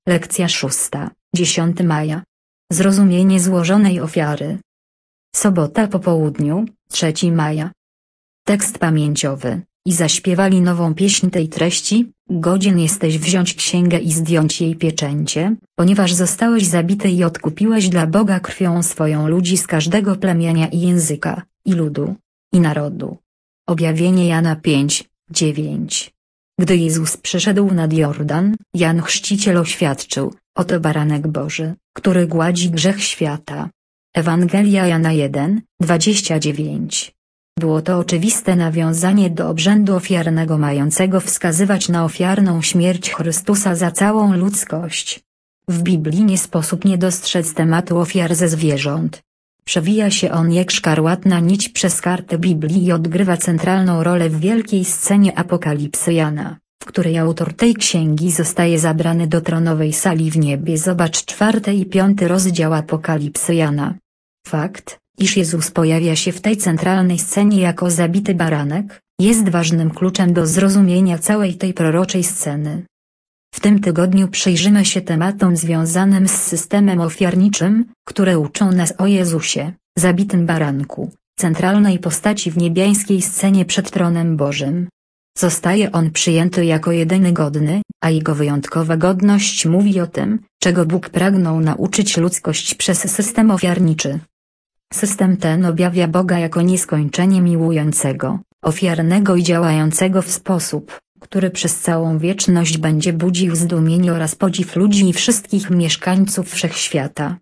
Lekcja 6, 10 maja. Zrozumienie złożonej ofiary. Sobota po południu, 3 maja. Tekst pamięciowy. I zaśpiewali nową pieśń tej treści: godzien jesteś wziąć księgę i zdjąć jej pieczęcie, ponieważ zostałeś zabity i odkupiłeś dla Boga krwią swoją ludzi z każdego plemienia i języka, i ludu, i narodu. Objawienie Jana 5:9. Gdy Jezus przyszedł nad Jordan, Jan Chrzciciel oświadczył: oto baranek Boży, który gładzi grzech świata. Ewangelia Jana 1:29. Było to oczywiste nawiązanie do obrzędu ofiarnego mającego wskazywać na ofiarną śmierć Chrystusa za całą ludzkość. W Biblii nie sposób nie dostrzec tematu ofiar ze zwierząt. Przewija się on jak szkarłatna nić przez kartę Biblii i odgrywa centralną rolę w wielkiej scenie Apokalipsy Jana, w której autor tej księgi zostaje zabrany do tronowej sali w niebie. Zobacz 4 i 5 rozdział Apokalipsy Jana. Fakt, iż Jezus pojawia się w tej centralnej scenie jako zabity baranek, jest ważnym kluczem do zrozumienia całej tej proroczej sceny. W tym tygodniu przyjrzymy się tematom związanym z systemem ofiarniczym, które uczą nas o Jezusie, zabitym baranku, centralnej postaci w niebiańskiej scenie przed tronem Bożym. Zostaje on przyjęty jako jedyny godny, a jego wyjątkowa godność mówi o tym, czego Bóg pragnął nauczyć ludzkość przez system ofiarniczy. System ten objawia Boga jako nieskończenie miłującego, ofiarnego i działającego w sposób, który przez całą wieczność będzie budził zdumienie oraz podziw ludzi i wszystkich mieszkańców wszechświata.